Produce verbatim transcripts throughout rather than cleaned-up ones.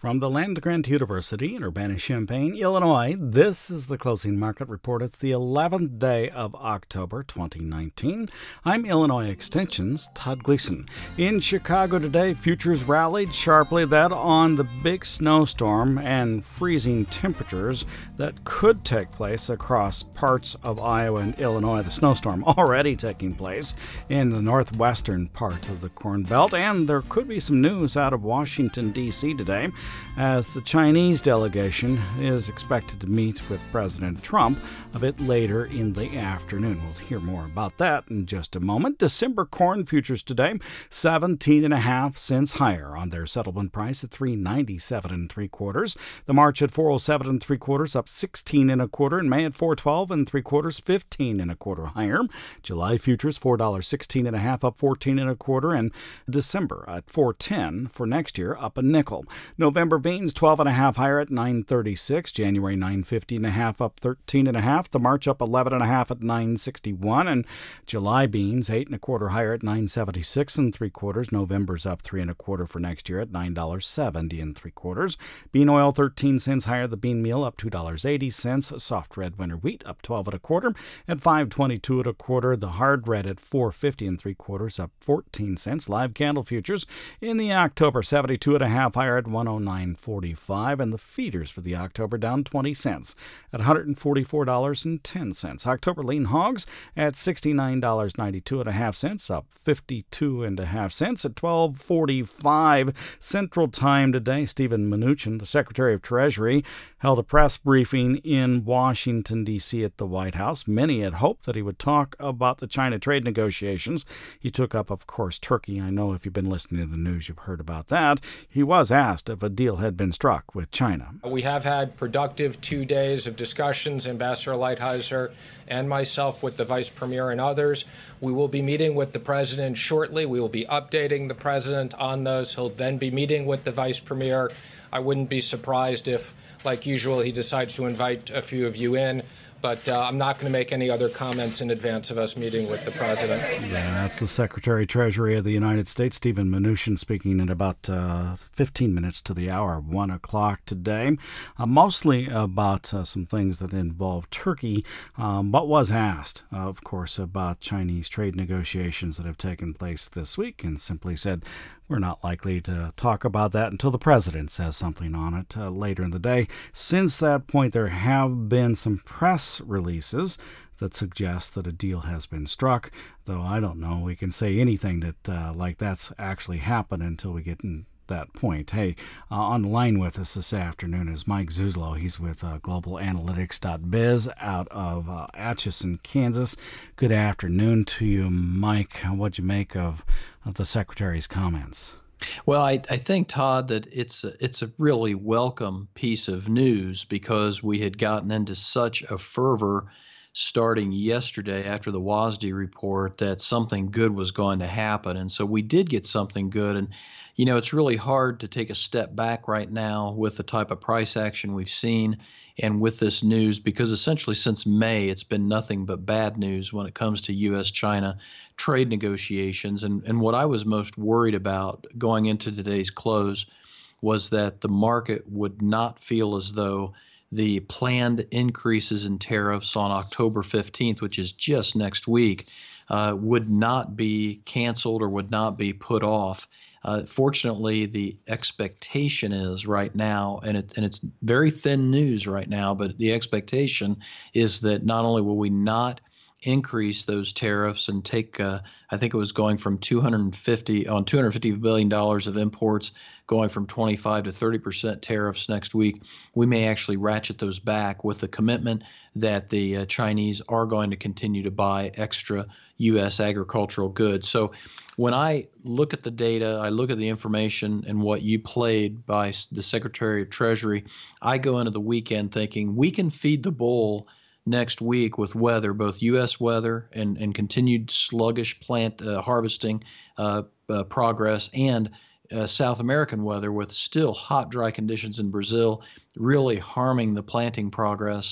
From the land-grant University in Urbana-Champaign, Illinois, this is the Closing Market Report. It's the eleventh day of October twenty nineteen. I'm Illinois Extension's Todd Gleason. In Chicago today, futures rallied sharply, that on the big snowstorm and freezing temperatures that could take place across parts of Iowa and Illinois. The snowstorm already taking place in the northwestern part of the Corn Belt, and there could be some news out of Washington, D C today, as the Chinese delegation is expected to meet with President Trump a bit later in the afternoon. We'll hear more about that in just a moment. December corn futures today, seventeen and a half cents higher on their settlement price at three ninety-seven and three quarters. The March at four oh seven and three quarters, up sixteen and a quarter, and May at four twelve and three quarters, fifteen and a quarter higher. July futures four sixteen and a half, up fourteen and a quarter, and December at four ten for next year, up a nickel. November beans twelve and a half higher at nine thirty-six. January nine fifty and a half, up thirteen and a half. The March up eleven and a half at nine sixty-one, and July beans eight and a quarter higher at nine seventy-six and three quarters. November's up three and a quarter for next year at nine seventy and three quarters. Bean oil thirteen cents higher. The bean meal up two eighty. Soft red winter wheat up twelve and a quarter at five twenty-two and a quarter. The hard red at four fifty and three quarters, up fourteen cents. Live candle futures in the October seventy-two and a half higher at one oh nine forty-five, and the feeders for the October down twenty cents at one forty-four dollars and ten cents. October lean hogs at sixty-nine ninety-two and a half cents, up fifty-two and a half cents at twelve forty-five Central Time today. Steven Mnuchin, the Secretary of Treasury, held a press briefing in Washington, D C at the White House. Many had hoped that he would talk about the China trade negotiations. He took up, of course, Turkey. I know if you've been listening to the news, you've heard about that. He was asked if a deal had been struck with China. We have had productive two days of discussions, Ambassador Lighthizer and myself, with the Vice Premier and others. We will be meeting with the President shortly. We will be updating the President on those. He'll then be meeting with the Vice Premier. I wouldn't be surprised if, like usual, he decides to invite a few of you in. But uh, I'm not going to make any other comments in advance of us meeting with the President. Yeah, that's the Secretary Treasury of the United States, Steven Mnuchin, speaking in about uh, fifteen minutes to the hour, one o'clock today. Uh, mostly about uh, some things that involve Turkey, um, but was asked, uh, of course, about Chinese trade negotiations that have taken place this week, and simply said, we're not likely to talk about that until the president says something on it uh, later in the day. Since that point, there have been some press releases that suggest that a deal has been struck, though I don't know we can say anything that uh, like that's actually happened until we get in that point. Hey, uh, on the line with us this afternoon is Mike Zuzlo. He's with uh, global analytics dot biz out of uh, Atchison, Kansas. Good afternoon to you, Mike. What'd you make of, of the Secretary's comments? Well, I, I think, Todd, that it's a, it's a really welcome piece of news because we had gotten into such a fervor starting yesterday after the WASDE report that something good was going to happen. And so we did get something good. And, you know, it's really hard to take a step back right now with the type of price action we've seen and with this news, because essentially since May, it's been nothing but bad news when it comes to U S China trade negotiations. And, and what I was most worried about going into today's close was that the market would not feel as though the planned increases in tariffs on October fifteenth, which is just next week, uh, would not be canceled or would not be put off. Uh, fortunately, the expectation is right now, and, it, and it's very thin news right now, but the expectation is that not only will we not increase those tariffs and take, uh, I think it was going from two hundred fifty on two hundred fifty billion dollars of imports, going from twenty-five to thirty percent tariffs next week. We may actually ratchet those back with the commitment that the uh, Chinese are going to continue to buy extra U S agricultural goods. So when I look at the data, I look at the information and what you played by the Secretary of Treasury, I go into the weekend thinking we can feed the bull next week with weather, both U S weather and, and continued sluggish plant uh, harvesting uh, uh, progress, and uh, South American weather with still hot, dry conditions in Brazil, really harming the planting progress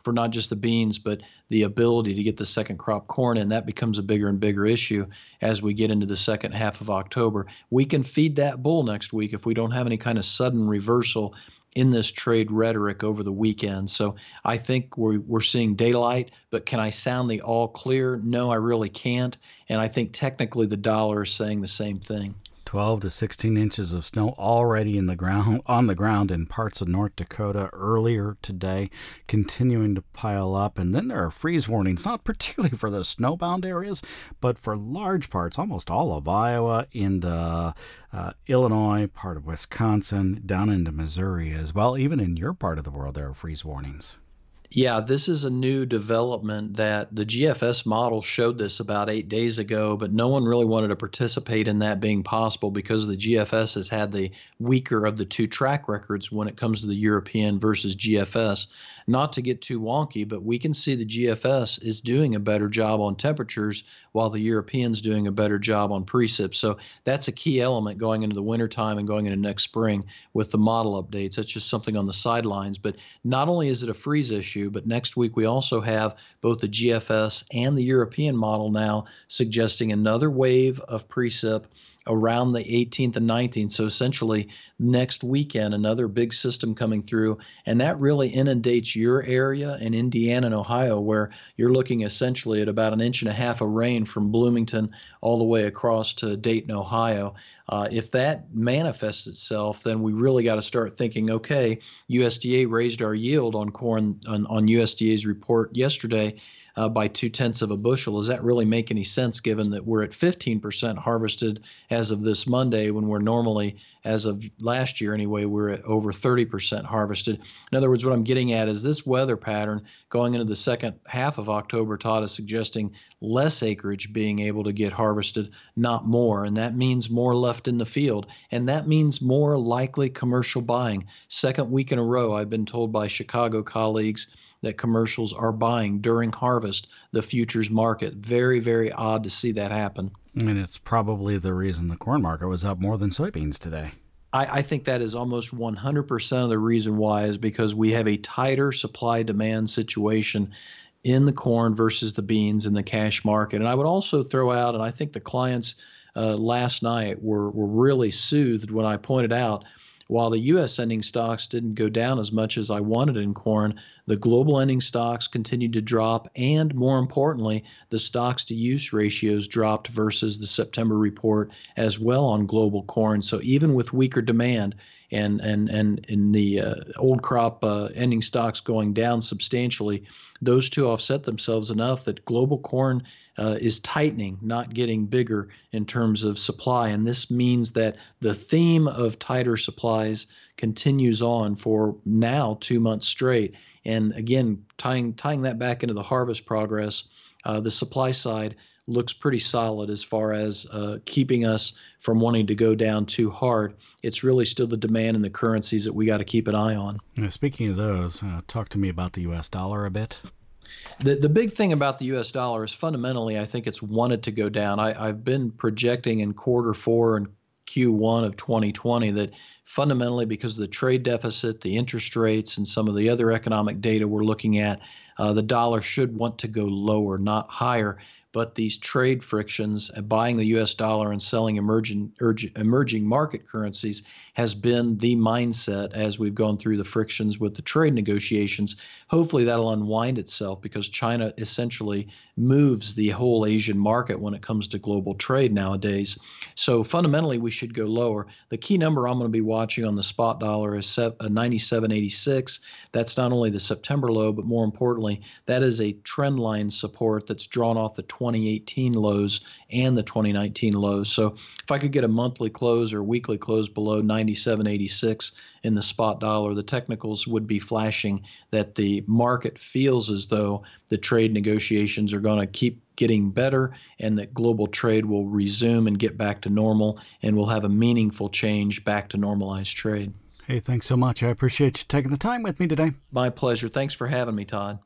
for not just the beans, but the ability to get the second crop corn in. That becomes a bigger and bigger issue as we get into the second half of October. We can feed that bull next week if we don't have any kind of sudden reversal in this trade rhetoric over the weekend. So I think we're, we're seeing daylight, but can I sound the all clear? No, I really can't. And I think technically the dollar is saying the same thing. twelve to sixteen inches of snow already in the ground on the ground in parts of North Dakota earlier today, continuing to pile up. And then there are freeze warnings, not particularly for the snowbound areas, but for large parts, almost all of Iowa, into uh, Illinois, part of Wisconsin, down into Missouri as well. Even in your part of the world, there are freeze warnings. Yeah, this is a new development that the G F S model showed this about eight days ago, but no one really wanted to participate in that being possible because the G F S has had the weaker of the two track records when it comes to the European versus G F S. Not to get too wonky, but we can see the G F S is doing a better job on temperatures while the European's doing a better job on precip. So that's a key element going into the wintertime and going into next spring with the model updates. That's just something on the sidelines. But not only is it a freeze issue, but next week we also have both the G F S and the European model now suggesting another wave of precip around the eighteenth and nineteenth. So essentially next weekend, another big system coming through, and that really inundates your area in Indiana and Ohio, where you're looking essentially at about an inch and a half of rain from Bloomington all the way across to Dayton, Ohio. Uh, if that manifests itself, then we really got to start thinking, okay, U S D A raised our yield on corn on, on U S D A's report yesterday uh, by two-tenths of a bushel. Does that really make any sense given that we're at fifteen percent harvested as of this Monday when we're normally, as of last year anyway, we're at over thirty percent harvested? In other words, what I'm getting at is this weather pattern going into the second half of October, Todd, is suggesting less acreage being able to get harvested, not more. And that means more left in the field. And that means more likely commercial buying. Second week in a row, I've been told by Chicago colleagues that commercials are buying during harvest the futures market. Very, very odd to see that happen. And it's probably the reason the corn market was up more than soybeans today. I, I think that is almost one hundred percent of the reason why is because we have a tighter supply-demand situation in the corn versus the beans in the cash market. And I would also throw out, and I think the clients uh, last night were, were really soothed when I pointed out, while the U S ending stocks didn't go down as much as I wanted in corn, the global ending stocks continued to drop, and more importantly, the stocks to use ratios dropped versus the September report as well on global corn. So even with weaker demand and and and in the uh, old crop uh, ending stocks going down substantially, those two offset themselves enough that global corn uh, is tightening, not getting bigger in terms of supply. And this means that the theme of tighter supplies continues on for now two months straight. And again, tying tying that back into the harvest progress, uh, the supply side looks pretty solid as far as uh, keeping us from wanting to go down too hard. It's really still the demand and the currencies that we got to keep an eye on. Now, speaking of those, uh, talk to me about the U S dollar a bit. The the big thing about the U S dollar is fundamentally, I think it's wanted to go down. I, I've been projecting in quarter four and Q one of twenty twenty that fundamentally because of the trade deficit, the interest rates, and some of the other economic data we're looking at, uh, the dollar should want to go lower, not higher. But these trade frictions, uh, buying the U S dollar and selling emerging urg- emerging market currencies has been the mindset as we've gone through the frictions with the trade negotiations. Hopefully that'll unwind itself because China essentially moves the whole Asian market when it comes to global trade nowadays. So fundamentally, we should go lower. The key number I'm going to be watching on the spot dollar is ninety-seven eighty-six. That's not only the September low, but more importantly, that is a trend line support that's drawn off the twenty eighteen lows and the twenty nineteen lows. So if I could get a monthly close or weekly close below ninety-seven eighty-six in the spot dollar, the technicals would be flashing that the market feels as though the trade negotiations are going to keep getting better and that global trade will resume and get back to normal, and we'll have a meaningful change back to normalized trade. Hey, thanks so much. I appreciate you taking the time with me today. My pleasure. Thanks for having me, Todd.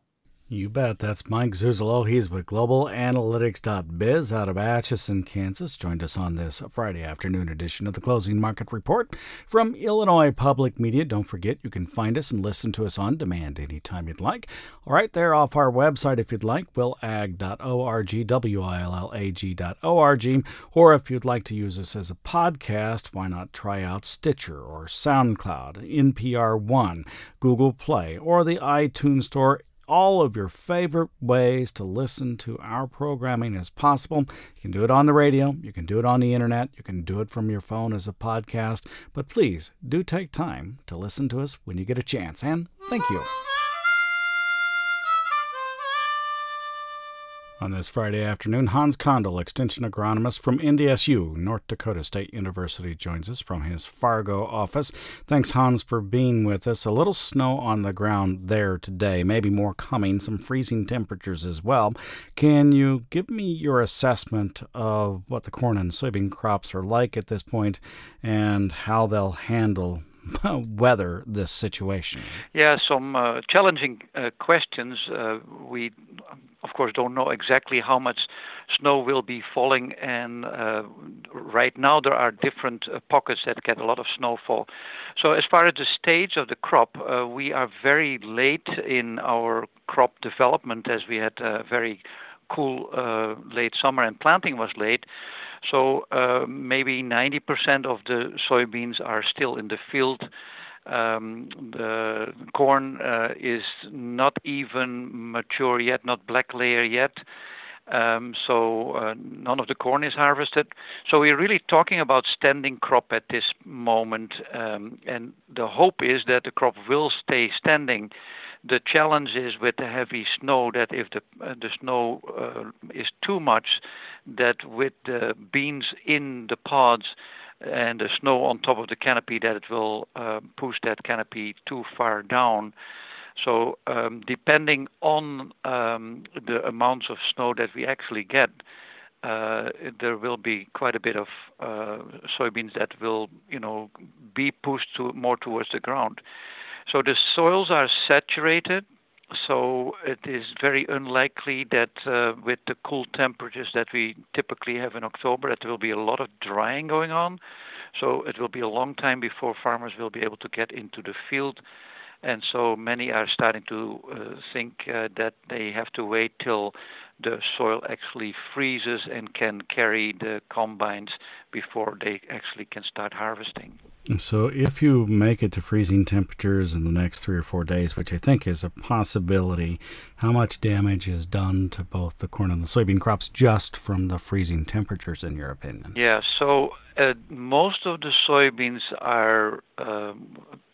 You bet. That's Mike Zuzolo. He's with global analytics dot biz out of Atchison, Kansas. Joined us on this Friday afternoon edition of the Closing Market Report from Illinois Public Media. Don't forget, you can find us and listen to us on demand anytime you'd like. All right, there off our website if you'd like, will ag dot org, W I L L A G dot org. Or if you'd like to use us as a podcast, why not try out Stitcher or SoundCloud, N P R One, Google Play, or the iTunes Store. All of your favorite ways to listen to our programming as possible. You can do it on the radio, you can do it on the internet, you can do it from your phone as a podcast, but please do take time to listen to us when you get a chance, and thank you. On this Friday afternoon, Hans Kondel, Extension Agronomist from N D S U, North Dakota State University, joins us from his Fargo office. Thanks, Hans, for being with us. A little snow on the ground there today, maybe more coming, some freezing temperatures as well. Can you give me your assessment of what the corn and soybean crops are like at this point and how they'll handle weather this situation? Yeah, some uh, challenging uh, questions. Uh, we, of course, don't know exactly how much snow will be falling, and uh, right now there are different uh, pockets that get a lot of snowfall. So as far as the stage of the crop, uh, we are very late in our crop development, as we had a very cool uh, late summer and planting was late. So uh, maybe ninety percent of the soybeans are still in the field. Um, the corn uh, is not even mature yet, not black layer yet. Um, so uh, none of the corn is harvested. So we're really talking about standing crop at this moment. Um, and the hope is that the crop will stay standing. The challenge is with the heavy snow that if the uh, the snow uh, is too much, that with the beans in the pods and the snow on top of the canopy, that it will uh, push that canopy too far down. So um, depending on um, the amounts of snow that we actually get, uh, there will be quite a bit of uh, soybeans that will, you know, be pushed to more towards the ground. So the soils are saturated, so it is very unlikely that uh, with the cool temperatures that we typically have in October, that there will be a lot of drying going on. So it will be a long time before farmers will be able to get into the field. And so many are starting to uh, think uh, that they have to wait till the soil actually freezes and can carry the combines before they actually can start harvesting. So if you make it to freezing temperatures in the next three or four days, which I think is a possibility, how much damage is done to both the corn and the soybean crops just from the freezing temperatures, in your opinion? Yeah, so uh, most of the soybeans are um,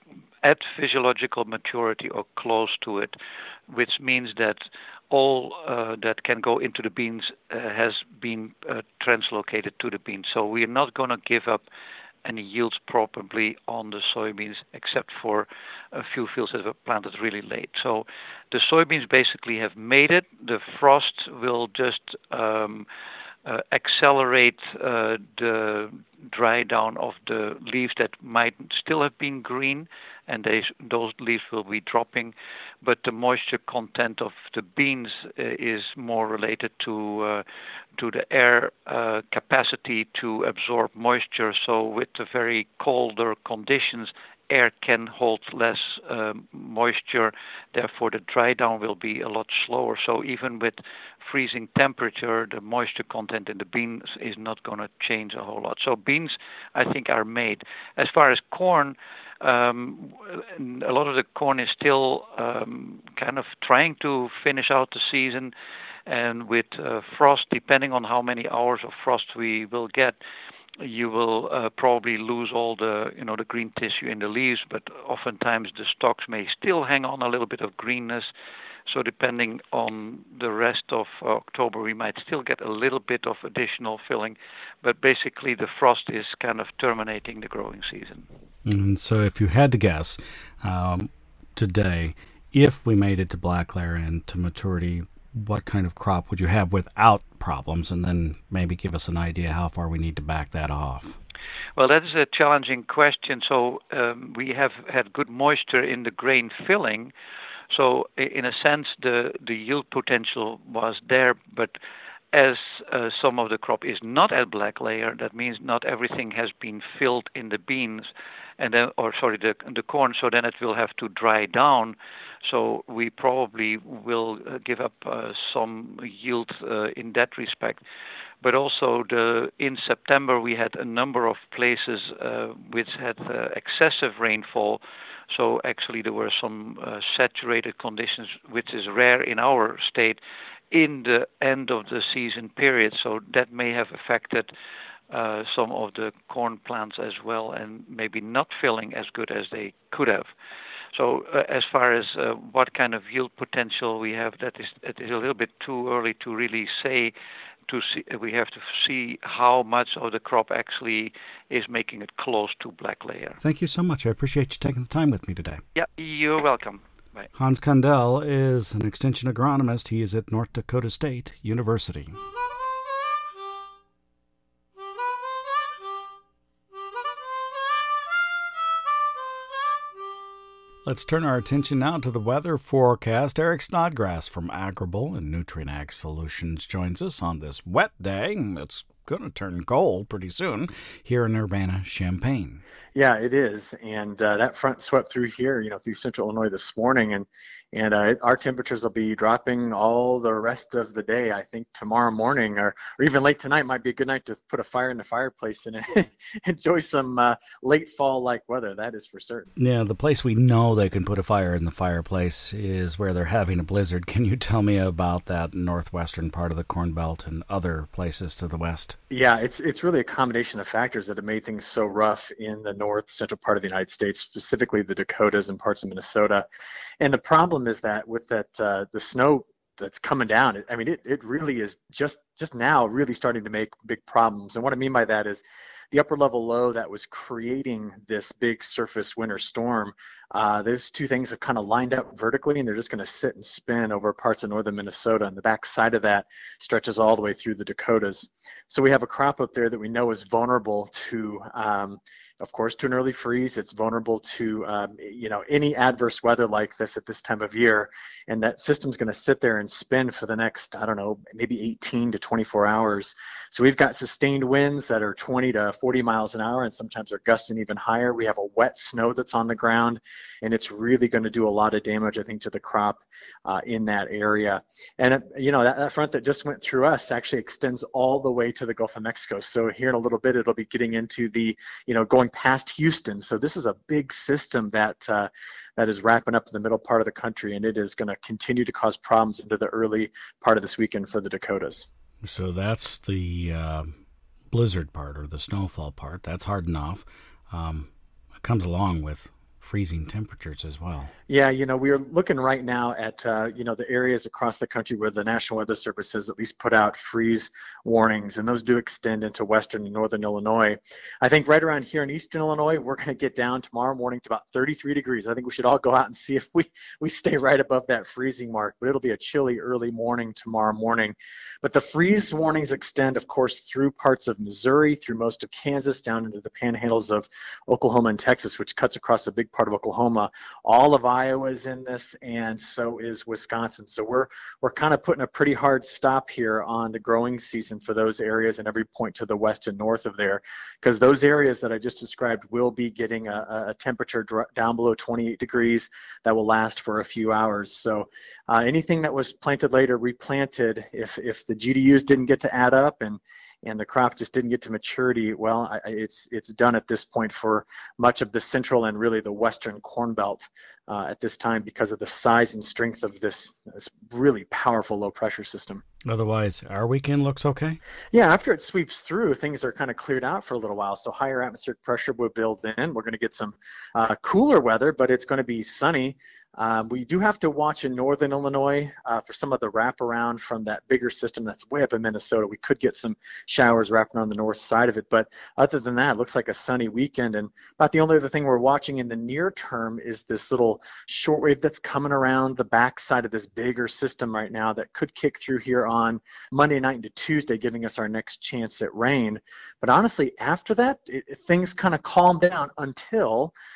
at physiological maturity or close to it, which means that all uh, that can go into the beans uh, has been uh, translocated to the beans. So we're not going to give up any yields probably on the soybeans, except for a few fields that were planted really late. So the soybeans basically have made it. The frost will just um, uh, accelerate uh, the dry down of the leaves that might still have been green, and they, those leaves will be dropping. But the moisture content of the beans uh, is more related to uh, to the air uh, capacity to absorb moisture. So with the very colder conditions, air can hold less uh, moisture. Therefore, the dry down will be a lot slower. So even with freezing temperature, the moisture content in the beans is not going to change a whole lot. So beans, I think, are made. As far as corn, um, a lot of the corn is still um, kind of trying to finish out the season. And with uh, frost, depending on how many hours of frost we will get, you will uh, probably lose all the, you know, the green tissue in the leaves, but oftentimes the stalks may still hang on a little bit of greenness. So depending on the rest of October, we might still get a little bit of additional filling, but basically the frost is kind of terminating the growing season. And so if you had to guess um, today, if we made it to black layer and to maturity, what kind of crop would you have without problems, and then maybe give us an idea how far we need to back that off? Well, that is a challenging question. So um, we have had good moisture in the grain filling, So in a sense, the, the yield potential was there, but as uh, some of the crop is not at black layer, that means not everything has been filled in the beans, and then, or sorry, the the corn. So then it will have to dry down. So we probably will uh, give up uh, some yield uh, in that respect. But also, the in September we had a number of places uh, which had uh, excessive rainfall. So actually, there were some uh, saturated conditions, which is rare in our state, in the end of the season period. So that may have affected uh, some of the corn plants as well, and maybe not filling as good as they could have. So uh, as far as uh, what kind of yield potential we have, that is, it is a little bit too early to really say. To see, we have to see how much of the crop actually is making it close to black layer. Thank you so much. I appreciate you taking the time with me today. Yeah, you're welcome. Bye. Hans Kandel is an extension agronomist. He is at North Dakota State University. Let's turn our attention now to the weather forecast. Eric Snodgrass from Agrible and Nutrient Ag Solutions joins us on this wet day. It's going to turn cold pretty soon here in Urbana-Champaign. Yeah, it is. And uh, that front swept through here, you know, through central Illinois this morning. And and uh, our temperatures will be dropping all the rest of the day. I think tomorrow morning or, or even late tonight might be a good night to put a fire in the fireplace and enjoy some uh, late fall-like weather. That is for certain. Yeah, the place we know they can put a fire in the fireplace is where they're having a blizzard. Can you tell me about that northwestern part of the Corn Belt and other places to the west? Yeah, it's it's really a combination of factors that have made things so rough in the north central part of the United States, specifically the Dakotas and parts of Minnesota. And the problem is that with that uh, the snow that's coming down, I mean, it, it really is just just now really starting to make big problems. And what I mean by that is the upper level low that was creating this big surface winter storm, uh, those two things have kind of lined up vertically, and they're just going to sit and spin over parts of northern Minnesota. And the back side of that stretches all the way through the Dakotas. So we have a crop up there that we know is vulnerable to, um, of course, to an early freeze. It's vulnerable to, um, you know, any adverse weather like this at this time of year. And that system's going to sit there and spin for the next, I don't know, maybe eighteen to twenty-four hours. So we've got sustained winds that are twenty to forty miles an hour, and sometimes they're gusting even higher. We have a wet snow that's on the ground, and it's really going to do a lot of damage, I think, to the crop uh, in that area. And, it, you know, that, that front that just went through us actually extends all the way to the Gulf of Mexico. So here in a little bit, it'll be getting into the, you know, going past Houston. So this is a big system that uh, that is wrapping up in the middle part of the country, and it is going to continue to cause problems into the early part of this weekend for the Dakotas. So that's the uh, blizzard part or the snowfall part. That's hard enough. Um, it comes along with freezing temperatures as well. Yeah, you know, we are looking right now at, uh, you know, the areas across the country where the National Weather Service has at least put out freeze warnings, and those do extend into western and northern Illinois. I think right around here in eastern Illinois, we're going to get down tomorrow morning to about thirty-three degrees. I think we should all go out and see if we, we stay right above that freezing mark, but it'll be a chilly early morning tomorrow morning. But the freeze warnings extend, of course, through parts of Missouri, through most of Kansas, down into the panhandles of Oklahoma and Texas, which cuts across a big part of Oklahoma. All of Iowa is in this, and so is Wisconsin. So we're we're kind of putting a pretty hard stop here on the growing season for those areas and every point to the west and north of there, because those areas that I just described will be getting a, a temperature dr- down below twenty-eight degrees that will last for a few hours. So uh, anything that was planted later, replanted, if if the G D Us didn't get to add up and and the crop just didn't get to maturity, well, I, it's it's done at this point for much of the central and really the western Corn Belt uh, at this time because of the size and strength of this, this really powerful low-pressure system. Otherwise, our weekend looks okay? Yeah, after it sweeps through, things are kind of cleared out for a little while. So higher atmospheric pressure will build in. We're going to get some uh, cooler weather, but it's going to be sunny. Um, we do have to watch in northern Illinois uh, for some of the wraparound from that bigger system that's way up in Minnesota. We could get some showers wrapping on the north side of it, but other than that, it looks like a sunny weekend. And about the only other thing we're watching in the near term is this little shortwave that's coming around the back side of this bigger system right now that could kick through here on Monday night into Tuesday, giving us our next chance at rain. But honestly, after that, it, things kind of calm down until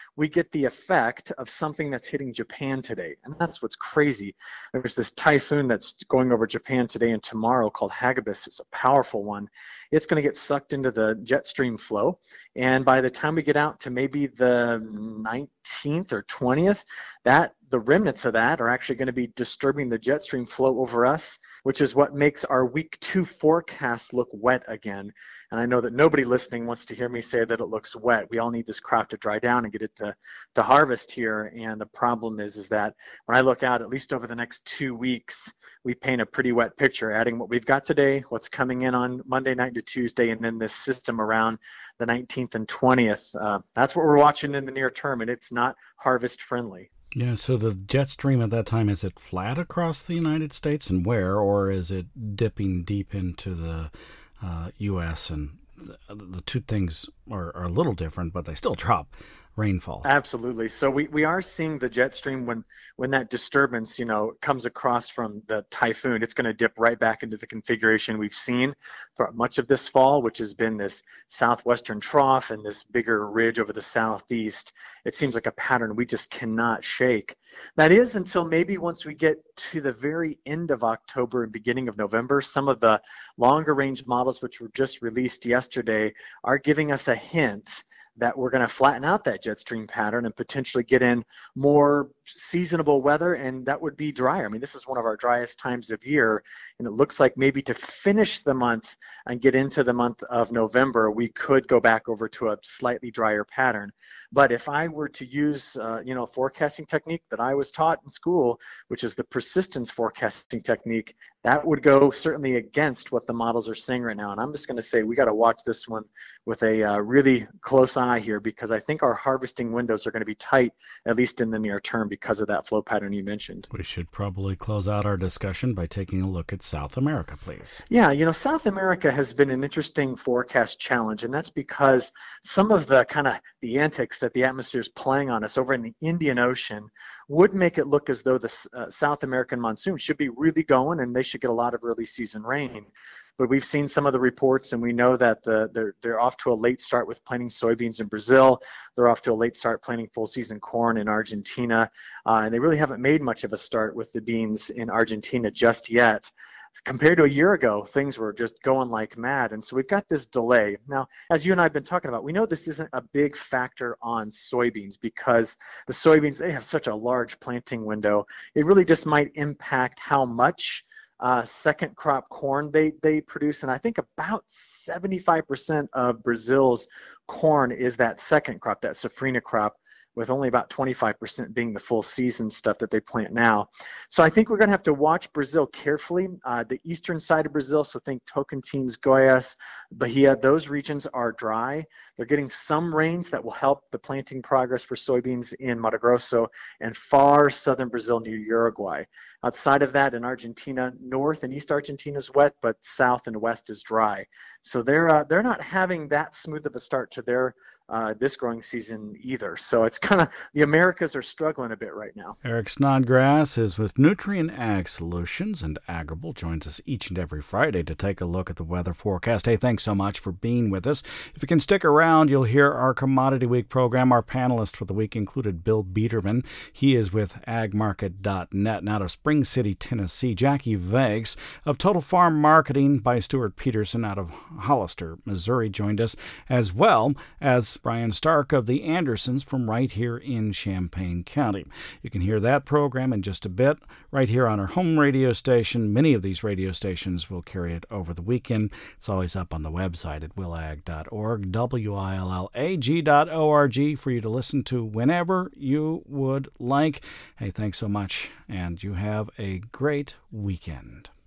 we get the effect of something that's hitting Japan today. And that's what's crazy. There's this typhoon that's going over Japan today and tomorrow called Hagibis. It's a powerful one. It's going to get sucked into the jet stream flow. And by the time we get out to maybe the nineteenth or twentieth, that the remnants of that are actually going to be disturbing the jet stream flow over us, which is what makes our week two forecast look wet again. And I know that nobody listening wants to hear me say that it looks wet. We all need this crop to dry down and get it to, to harvest here. And the problem is, is that when I look out, at least over the next two weeks, we paint a pretty wet picture, adding what we've got today, what's coming in on Monday night to Tuesday, and then this system around the nineteenth and twentieth. Uh, that's what we're watching in the near term, and it's not harvest friendly. Yeah, so the jet stream at that time, is it flat across the United States and where, or is it dipping deep into the uh, U S? And the, the two things are, are a little different, but they still drop rainfall. Absolutely. So we, we are seeing the jet stream when when that disturbance, you know, comes across from the typhoon, it's going to dip right back into the configuration we've seen for much of this fall, which has been this southwestern trough and this bigger ridge over the southeast. It seems like a pattern we just cannot shake. That is until maybe once we get to the very end of October and beginning of November. Some of the longer range models, which were just released yesterday, are giving us a hint that we're going to flatten out that jet stream pattern and potentially get in more seasonable weather, and that would be drier. I mean, this is one of our driest times of year, and it looks like maybe to finish the month and get into the month of November, we could go back over to a slightly drier pattern. But if I were to use, uh, you know, a forecasting technique that I was taught in school, which is the persistence forecasting technique, that would go certainly against what the models are saying right now. And I'm just going to say we got to watch this one with a uh, really close eye here, because I think our harvesting windows are going to be tight, at least in the near term, because of that flow pattern you mentioned. We should probably close out our discussion by taking a look at South America, please. Yeah, you know, South America has been an interesting forecast challenge, and that's because some of the kind of the antics that the atmosphere is playing on us over in the Indian Ocean would make it look as though the uh, South American monsoon should be really going and they should get a lot of early season rain. But we've seen some of the reports, and we know that the, they're, they're off to a late start with planting soybeans in Brazil. They're off to a late start planting full season corn in Argentina. Uh, and they really haven't made much of a start with the beans in Argentina just yet. Compared to a year ago, things were just going like mad. And so we've got this delay. Now, as you and I have been talking about, we know this isn't a big factor on soybeans because the soybeans, they have such a large planting window. It really just might impact how much Uh, second crop corn they, they produce, and I think about seventy-five percent of Brazil's corn is that second crop, that safrinha crop, with only about twenty-five percent being the full season stuff that they plant now. So I think we're going to have to watch Brazil carefully. Uh, the eastern side of Brazil, so think Tocantins, Goiás, Bahia, those regions are dry. They're getting some rains that will help the planting progress for soybeans in Mato Grosso and far southern Brazil near Uruguay. Outside of that, in Argentina, north and east Argentina is wet, but south and west is dry. So they're uh, they're not having that smooth of a start to their uh, this growing season either. So it's kind of, the Americas are struggling a bit right now. Eric Snodgrass is with Nutrien Ag Solutions, and Agrible joins us each and every Friday to take a look at the weather forecast. Hey, thanks so much for being with us. If you can stick around, you'll hear our Commodity Week program. Our panelists for the week included Bill Biederman. He is with ag market dot net. And out of Spring City, Tennessee, Jackie Vegas of Total Farm Marketing by Stuart Peterson out of Hollister, Missouri, joined us, as well as Brian Stark of the Andersons from right here in Champaign County. You can hear that program in just a bit right here on our home radio station. Many of these radio stations will carry it over the weekend. It's always up on the website at will ag dot org, W I L L A G dot O R G, for you to listen to whenever you would like. Hey, thanks so much, and you have a great weekend.